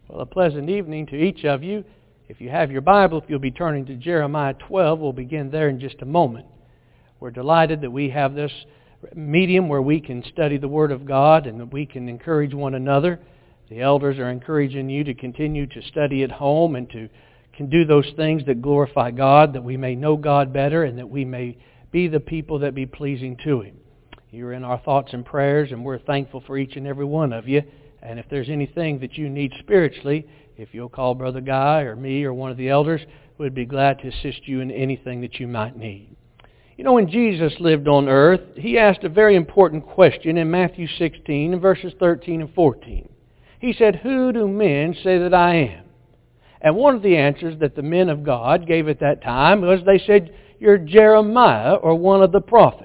Well, a pleasant evening to each of you. If you have your Bible, if you'll be turning to Jeremiah 12, we'll begin there in just a moment. We're delighted that we have this medium where we can study the Word of God and that we can encourage one another. The elders are encouraging you to continue to study at home and to can do those things that glorify God, that we may know God better and that we may be the people that be pleasing to Him. You're in our thoughts and prayers, and we're thankful for each and every one of you. And if there's anything that you need spiritually, if you'll call Brother Guy or me or one of the elders, we'd be glad to assist you in anything that you might need. You know, when Jesus lived on earth, He asked a very important question in Matthew 16, verses 13 and 14. He said, "Who do men say that I am?" And one of the answers that the men of God gave at that time was they said, "You're Jeremiah or one of the prophets."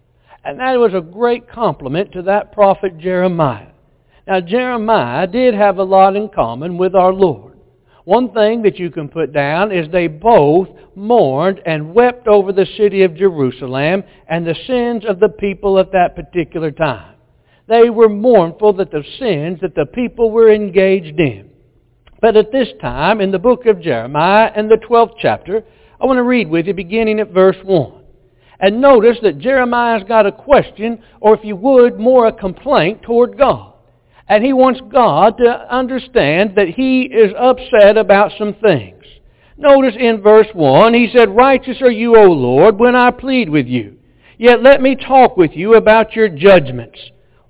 And that was a great compliment to that prophet Jeremiah. Now, Jeremiah did have a lot in common with our Lord. One thing that you can put down is they both mourned and wept over the city of Jerusalem and the sins of the people at that particular time. They were mournful that the sins that the people were engaged in. But at this time, in the book of Jeremiah, in the 12th chapter, I want to read with you beginning at verse 1. And notice that Jeremiah's got a question, or if you would, more a complaint toward God. And he wants God to understand that he is upset about some things. Notice in verse 1, he said, "Righteous are you, O Lord, when I plead with you. Yet let me talk with you about your judgments.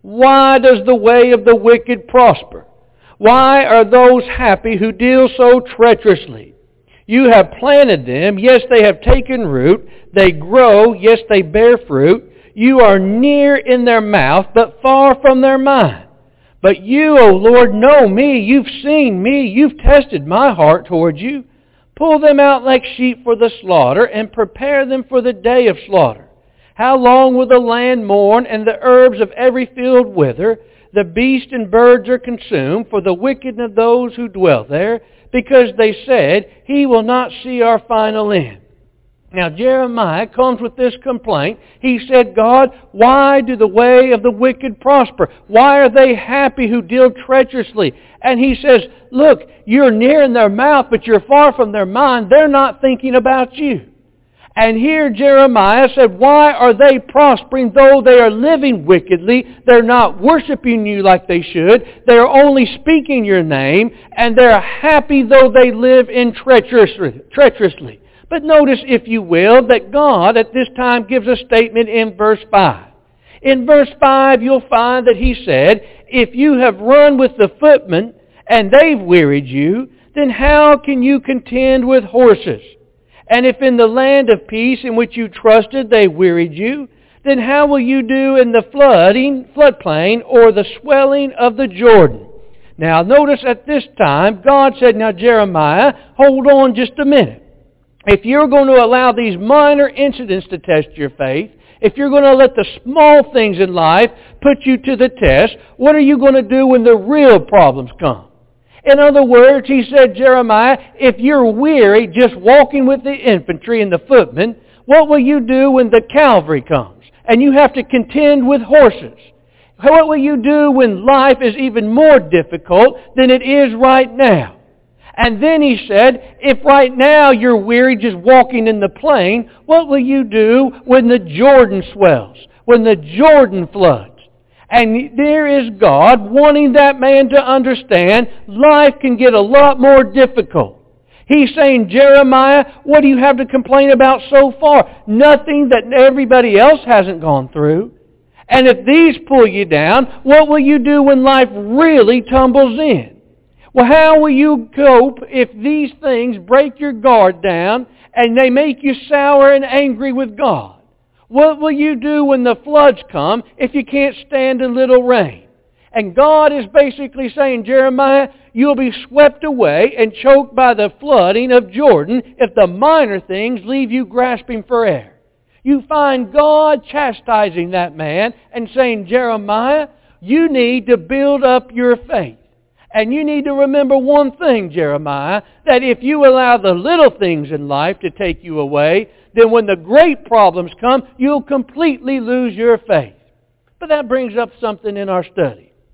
Why does the way of the wicked prosper? Why are those happy who deal so treacherously? You have planted them, yes, they have taken root. They grow, yes, they bear fruit. You are near in their mouth, but far from their mind. But you, O Lord, know me. You've seen me. You've tested my heart towards you. Pull them out like sheep for the slaughter and prepare them for the day of slaughter. How long will the land mourn and the herbs of every field wither? The beasts and birds are consumed for the wickedness of those who dwell there, because they said, He will not see our final end." Now Jeremiah comes with this complaint. He said, "God, why do the way of the wicked prosper? Why are they happy who deal treacherously?" And he says, "Look, you're near in their mouth, but you're far from their mind. They're not thinking about you." And here Jeremiah said, "Why are they prospering though they are living wickedly? They're not worshiping you like they should. They're only speaking your name, and they're happy though they live in treacherously." But notice, if you will, that God at this time gives a statement in verse 5. In verse 5 you'll find that He said, "If you have run with the footmen and they've wearied you, then how can you contend with horses? And if in the land of peace in which you trusted they wearied you, then how will you do in the floodplain or the swelling of the Jordan?" Now notice at this time God said, "Now Jeremiah, hold on just a minute. If you're going to allow these minor incidents to test your faith, if you're going to let the small things in life put you to the test, what are you going to do when the real problems come?" In other words, he said, "Jeremiah, if you're weary just walking with the infantry and the footmen, what will you do when the cavalry comes and you have to contend with horses? What will you do when life is even more difficult than it is right now?" And then he said, "If right now you're weary just walking in the plain, what will you do when the Jordan swells, when the Jordan floods?" And there is God wanting that man to understand life can get a lot more difficult. He's saying, "Jeremiah, what do you have to complain about so far? Nothing that everybody else hasn't gone through. And if these pull you down, what will you do when life really tumbles in? Well, how will you cope if these things break your guard down and they make you sour and angry with God? What will you do when the floods come if you can't stand a little rain?" And God is basically saying, "Jeremiah, you'll be swept away and choked by the flooding of Jordan if the minor things leave you grasping for air." You find God chastising that man and saying, "Jeremiah, you need to build up your faith. And you need to remember one thing, Jeremiah, that if you allow the little things in life to take you away, then when the great problems come, you'll completely lose your faith." But that brings up something in our study.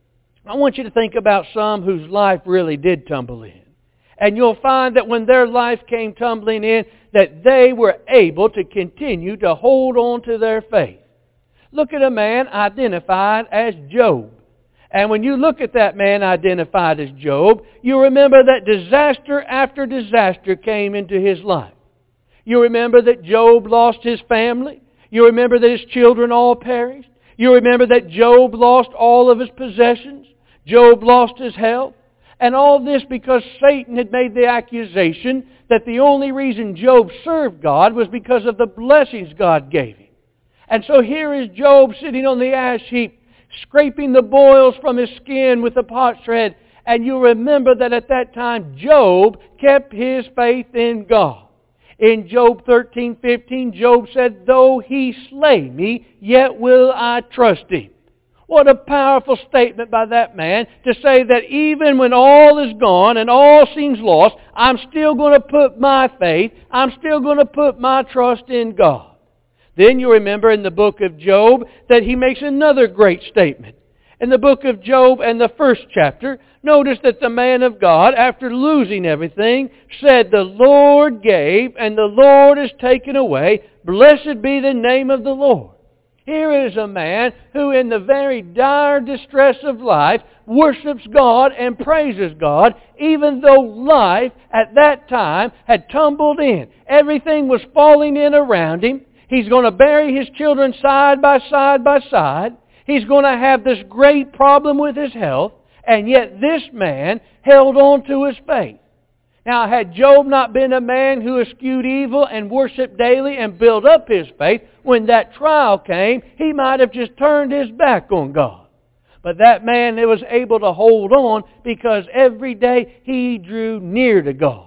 I want you to think about some whose life really did tumble in. And you'll find that when their life came tumbling in, that they were able to continue to hold on to their faith. Look at a man identified as Job. And when you look at that man identified as Job, you remember that disaster after disaster came into his life. You remember that Job lost his family. You remember that his children all perished. You remember that Job lost all of his possessions. Job lost his health. And all this because Satan had made the accusation that the only reason Job served God was because of the blessings God gave him. And so here is Job sitting on the ash heap, scraping the boils from his skin with a potsherd. And you remember that at that time Job kept his faith in God. In Job 13:15, Job said, "Though he slay me, yet will I trust him." What a powerful statement by that man to say that even when all is gone and all seems lost, I'm still going to put my faith, I'm still going to put my trust in God. Then you remember in the book of Job that he makes another great statement. In the book of Job and the first chapter, notice that the man of God, after losing everything, said, "The Lord gave and the Lord has taken away. Blessed be the name of the Lord." Here is a man who in the very dire distress of life worships God and praises God, even though life at that time had tumbled in. Everything was falling in around him. He's going to bury his children side by side by side. He's going to have this great problem with his health. And yet this man held on to his faith. Now, had Job not been a man who eschewed evil and worshiped daily and built up his faith, when that trial came, he might have just turned his back on God. But that man was able to hold on because every day he drew near to God.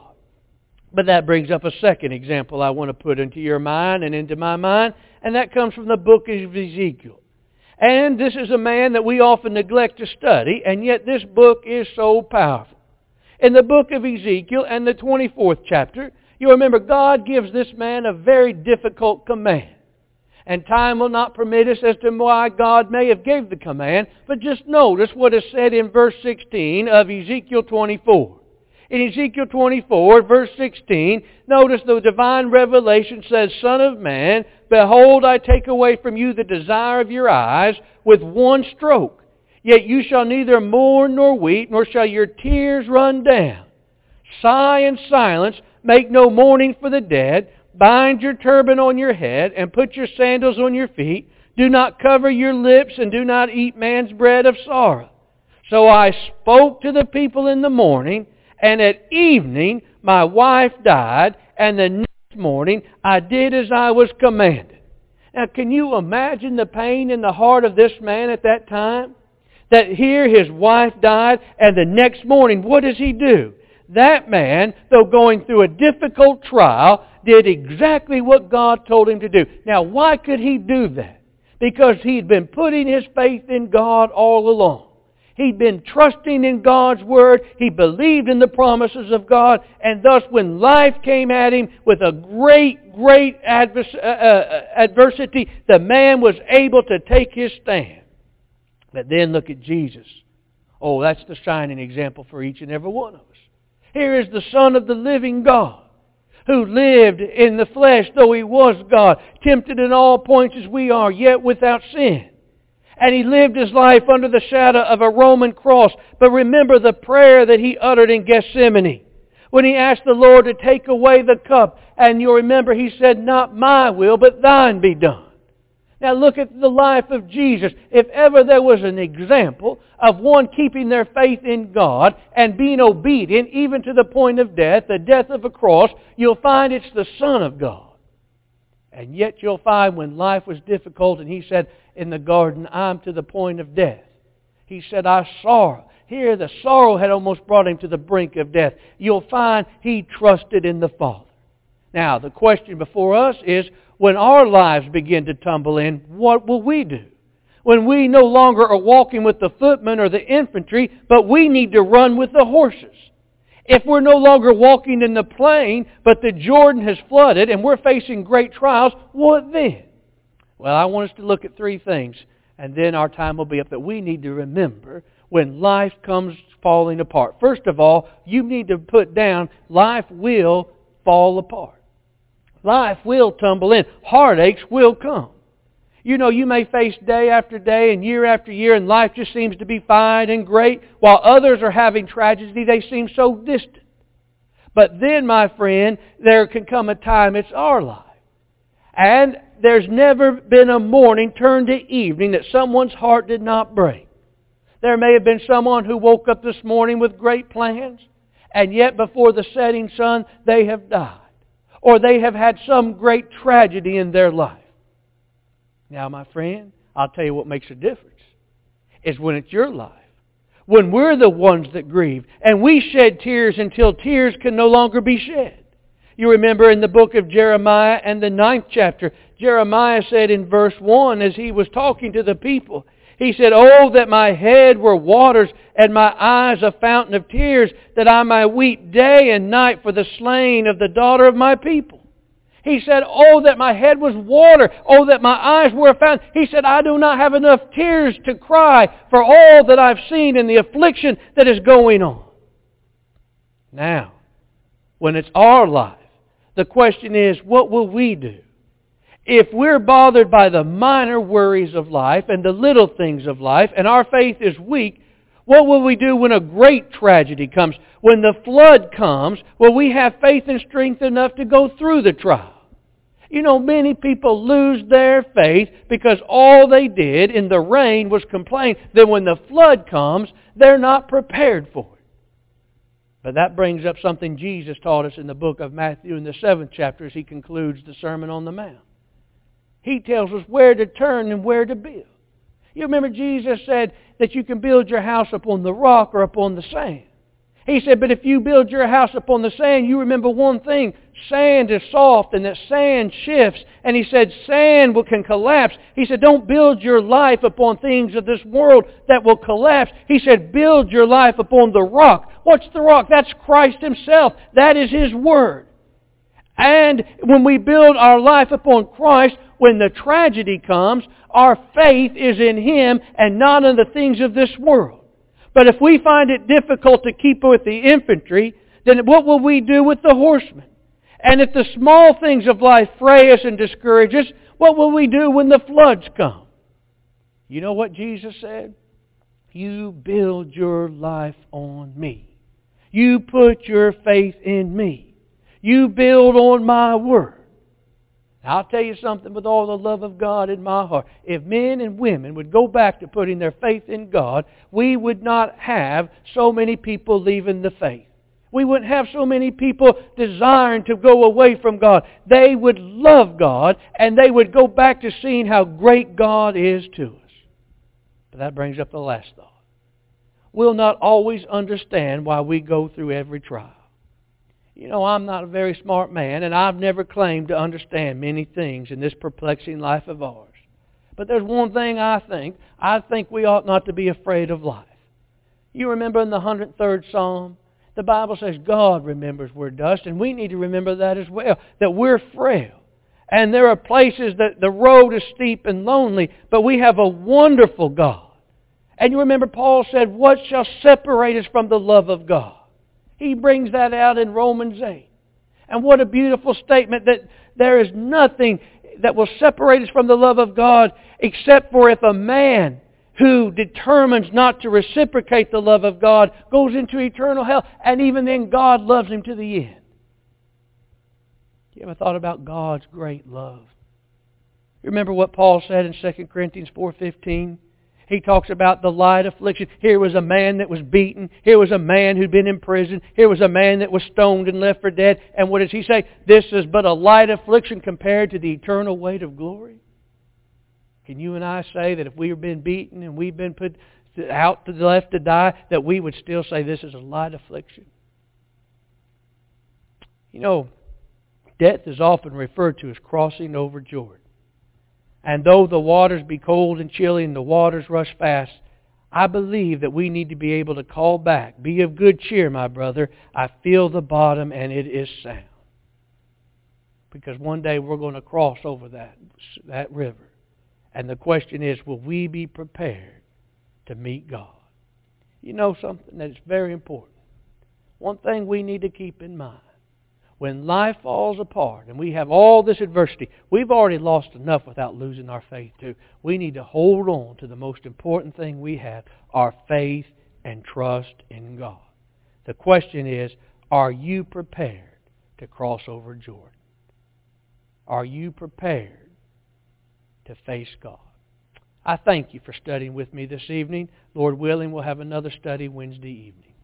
But that brings up a second example I want to put into your mind and into my mind, and that comes from the book of Ezekiel. And this is a man that we often neglect to study, and yet this book is so powerful. In the book of Ezekiel and the 24th chapter, you remember God gives this man a very difficult command. And time will not permit us as to why God may have gave the command, but just notice what is said in verse 16 of Ezekiel 24. In Ezekiel 24, verse 16, notice the divine revelation says, "Son of man, behold, I take away from you the desire of your eyes with one stroke. Yet you shall neither mourn nor weep, nor shall your tears run down. Sigh in silence, make no mourning for the dead. Bind your turban on your head, and put your sandals on your feet. Do not cover your lips, and do not eat man's bread of sorrow. So I spoke to the people in the morning, and at evening my wife died, and the next morning I did as I was commanded." Now can you imagine the pain in the heart of this man at that time? That here his wife died, and the next morning, what does he do? That man, though going through a difficult trial, did exactly what God told him to do. Now, why could he do that? Because he'd been putting his faith in God all along. He'd been trusting in God's Word. He believed in the promises of God. And thus, when life came at him with a great adversity, the man was able to take his stand. But then look at Jesus. Oh, that's the shining example for each and every one of us. Here is the Son of the living God, who lived in the flesh, though He was God, tempted in all points as we are, yet without sin. And He lived His life under the shadow of a Roman cross. But remember the prayer that He uttered in Gethsemane, when He asked the Lord to take away the cup. And you'll remember He said, "Not my will, but thine be done." Now look at the life of Jesus. If ever there was an example of one keeping their faith in God and being obedient even to the point of death, the death of a cross, you'll find it's the Son of God. And yet you'll find when life was difficult and He said in the garden, "I'm to the point of death." He said, "I sorrow." Here the sorrow had almost brought Him to the brink of death. You'll find He trusted in the Father. Now the question before us is, when our lives begin to tumble in, what will we do? When we no longer are walking with the footmen or the infantry, but we need to run with the horses. If we're no longer walking in the plain, but the Jordan has flooded and we're facing great trials, what then? Well, I want us to look at three things, and then our time will be up, that we need to remember when life comes falling apart. First of all, you need to put down, life will fall apart. Life will tumble in. Heartaches will come. You know, you may face day after day and year after year, and life just seems to be fine and great, while others are having tragedy. They seem so distant. But then, my friend, there can come a time it's our life. And there's never been a morning turned to evening that someone's heart did not break. There may have been someone who woke up this morning with great plans, and yet before the setting sun, they have died. Or they have had some great tragedy in their life. Now, my friend, I'll tell you what makes a difference. Is when it's your life. When we're the ones that grieve. And we shed tears until tears can no longer be shed. You remember in the book of Jeremiah and the 9th chapter, Jeremiah said in verse 1 as he was talking to the people, he said, "Oh, that my head were waters and my eyes a fountain of tears, that I might weep day and night for the slain of the daughter of my people." He said, "Oh, that my head was water. Oh, that my eyes were a fountain." He said, "I do not have enough tears to cry for all that I've seen and the affliction that is going on." Now, when it's our life, the question is, what will we do? If we're bothered by the minor worries of life and the little things of life, and our faith is weak, what will we do when a great tragedy comes? When the flood comes, will we have faith and strength enough to go through the trial? You know, many people lose their faith because all they did in the rain was complain. Then when the flood comes, they're not prepared for it. But that brings up something Jesus taught us in the book of Matthew in the 7th chapter as He concludes the Sermon on the Mount. He tells us where to turn and where to build. You remember Jesus said that you can build your house upon the rock or upon the sand. He said, but if you build your house upon the sand, you remember one thing. Sand is soft and that sand shifts. And He said sand can collapse. He said don't build your life upon things of this world that will collapse. He said build your life upon the rock. What's the rock? That's Christ Himself. That is His Word. And when we build our life upon Christ, when the tragedy comes, our faith is in Him and not in the things of this world. But if we find it difficult to keep with the infantry, then what will we do with the horsemen? And if the small things of life fray us and discourage us, what will we do when the floods come? You know what Jesus said? You build your life on me. You put your faith in me. You build on my Word. I'll tell you something with all the love of God in my heart. If men and women would go back to putting their faith in God, we would not have so many people leaving the faith. We wouldn't have so many people desiring to go away from God. They would love God and they would go back to seeing how great God is to us. But that brings up the last thought. We'll not always understand why we go through every trial. You know, I'm not a very smart man, and I've never claimed to understand many things in this perplexing life of ours. But there's one thing I think. I think we ought not to be afraid of life. You remember in the 103rd Psalm, the Bible says God remembers we're dust, and we need to remember that as well, that we're frail. And there are places that the road is steep and lonely, but we have a wonderful God. And you remember Paul said, what shall separate us from the love of God? He brings that out in Romans 8. And what a beautiful statement that there is nothing that will separate us from the love of God except for if a man who determines not to reciprocate the love of God goes into eternal hell. And even then God loves him to the end. You ever thought about God's great love? You remember what Paul said in 2 Corinthians 4:15? He talks about the light affliction. Here was a man that was beaten. Here was a man who'd been in prison. Here was a man that was stoned and left for dead. And what does he say? This is but a light affliction compared to the eternal weight of glory. Can you and I say that if we have been beaten and we've been put out to the left to die, that we would still say this is a light affliction? You know, death is often referred to as crossing over Jordan. And though the waters be cold and chilly and the waters rush fast, I believe that we need to be able to call back. Be of good cheer, my brother. I feel the bottom and it is sound. Because one day we're going to cross over that river. And the question is, will we be prepared to meet God? You know something that is very important. One thing we need to keep in mind. When life falls apart and we have all this adversity, we've already lost enough without losing our faith too. We need to hold on to the most important thing we have, our faith and trust in God. The question is, are you prepared to cross over Jordan? Are you prepared to face God? I thank you for studying with me this evening. Lord willing, we'll have another study Wednesday evening.